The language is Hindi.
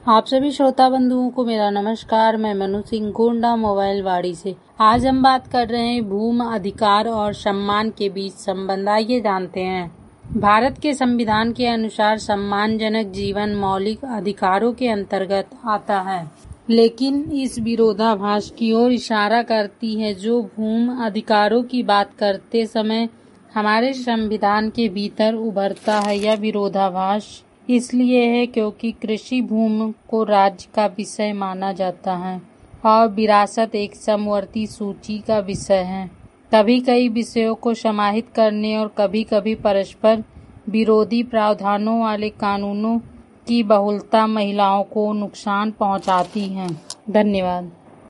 आप सभी श्रोता बंधुओं को मेरा नमस्कार। मैं मनु सिंह गोंडा मोबाइल वाड़ी से। आज हम बात कर रहे हैं भूमि अधिकार और सम्मान के बीच संबंध। आइए जानते हैं। भारत के संविधान के अनुसार सम्मानजनक जीवन मौलिक अधिकारों के अंतर्गत आता है, लेकिन इस विरोधाभास की ओर इशारा करती है जो भूमि अधिकारों की बात करते समय हमारे संविधान के भीतर उभरता है। यह विरोधाभास इसलिए है क्योंकि कृषि भूमि को राज्य का विषय माना जाता है और विरासत एक समवर्ती सूची का विषय है। कभी कई विषयों को समाहित करने और कभी कभी परस्पर विरोधी प्रावधानों वाले कानूनों की बहुलता महिलाओं को नुकसान पहुंचाती है। धन्यवाद।